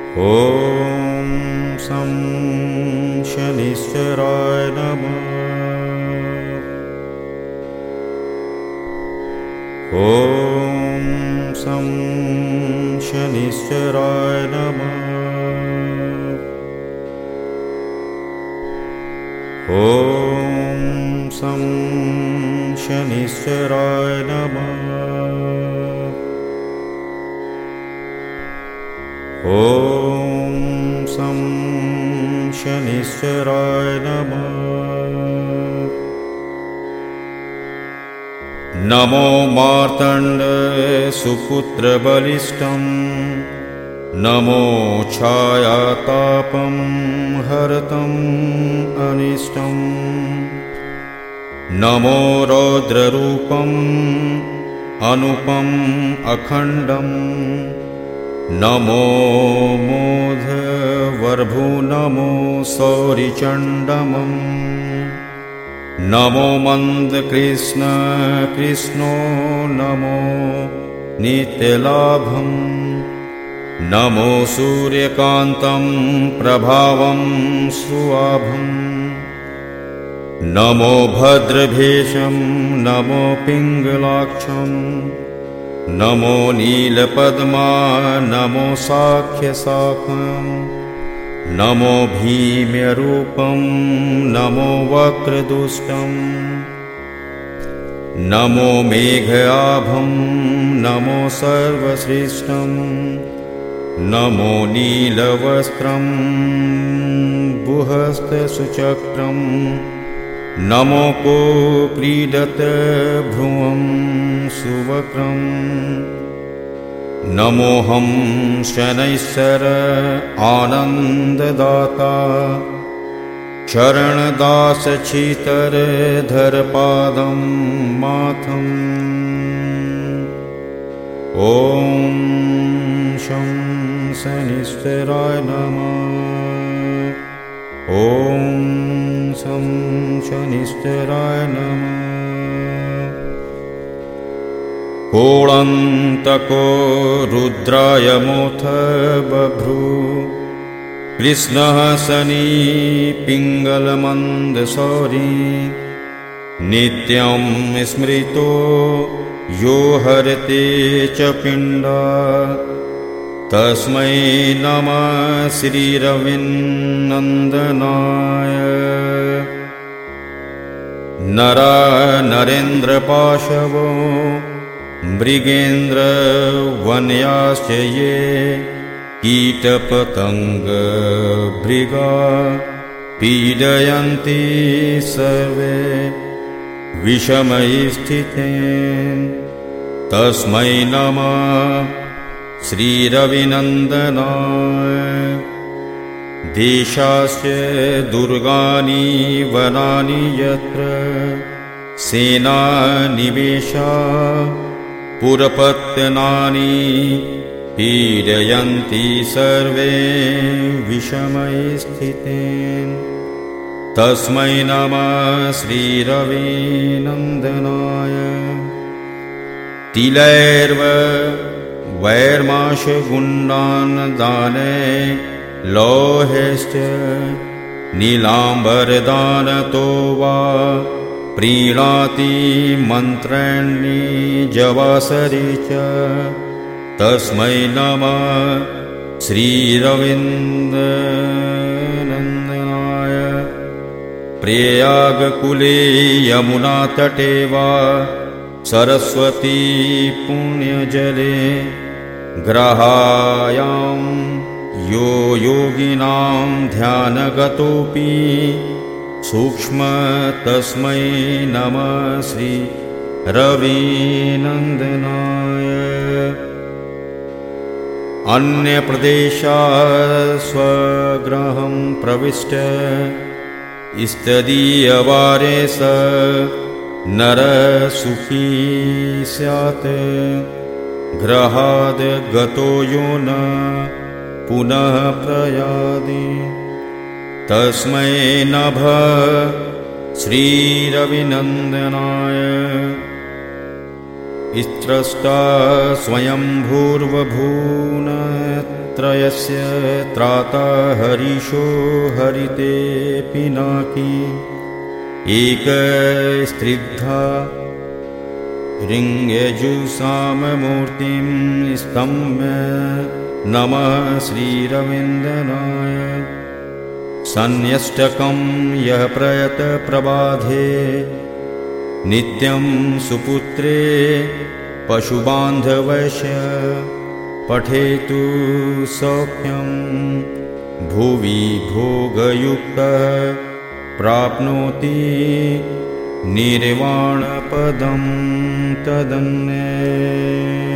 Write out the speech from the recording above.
ॐ शं शनिश्चराय नमः। ॐ शं शनिश्चराय नमः। ॐ शं शनिश्चराय नमः। ॐ शं शनिश्चराय नमः। नमो मार्तण्ड सुपुत्रबलिष्ठं, नमो छायातापं हरतम् अनिष्टम्, नमो रौद्ररूपम् अनुपम् अखण्डम्, नमो मोधवर्भु नमो सौरिचण्डमम्, नमो मन्दकृष्ण कृष्णो नमो नित्यलाभम्, नमो सूर्यकान्तं प्रभावं सुवाभम्, नमो भद्रभेषं नमो पिङ्गलाक्षं, नमो नीलपद्मा नमो साख्यशाखम्, नमो भीम्यरूपं नमो वक्रदुष्टं, नमो मेघाभं नमो सर्वश्रेष्ठं, नमो नीलवस्त्रं बुहस्तसुचक्रं, नमो को क्रीडत भ्रुवं सुवक्रम्, नमोऽहं शनैश्चर आनन्ददाता, चरणदासचीतरधरपादं माथम्। ॐ शं शनिश्चराय नमः। ॐ शं शनिश्चराय नमः। कोळन्तको रुद्राय मोथ बभ्रू, कृष्णः शनि पिङ्गलमन्दशौरी, नित्यं स्मृतो यो हरते च पिण्डा, तस्मै नमः श्रीरविनन्दनाय। नरा नरेन्द्रपाशवो मृगेन्द्र वन्याश्च ये, कीटपतङ्गभृगा पीडयन्ति सर्वे विषमस्थिते, तस्मै नमः श्रीरविनन्दनाय। देशास्य दुर्गानि वनानि यत्र सेनानिवेशा पुरपत्तनानि, पीडयन्ति सर्वे विषमस्थिते, तस्मै नमः श्रीरविनन्दनाय। तिलैर्व वैर्माशगुण्डान् दाने, लौहेश्च नीलाम्बरदानतो वा, प्रीणाति मन्त्राणि जवासरि च, तस्मै नमः श्रीरविनन्दनाय। प्रयागकुले यमुनातटे वा, सरस्वती पुण्यजले, ग्रहायां यो योगिनां ध्यानगतोऽपि सूक्ष्म, तस्मै नमः श्रीरविनन्दनाय। अन्यप्रदेशात् स्वगृहं प्रविष्ट, स्तदीयवारे स नरसुखी स्यात्, गृहाद् गतो यो न पुनः प्रयाति, तस्मै नमः श्रीरविनन्दनाय। स्त्रष्टा स्वयं भूर्वभून् त्रयस्य त्राता हरीशो हरिते पिनाकी एकस्त्रिग्धा ऋङ्यजुषाममूर्तिं स्तम्य नमः श्रीरविन्दनाय सन्यष्टकं यः प्रयतप्रबाधे नित्यं सुपुत्रे पशुबान्धवस्य पठेतु सौख्यं भुवि भोगयुक्तः प्राप्नोति निर्वाणपदं तदन्ये।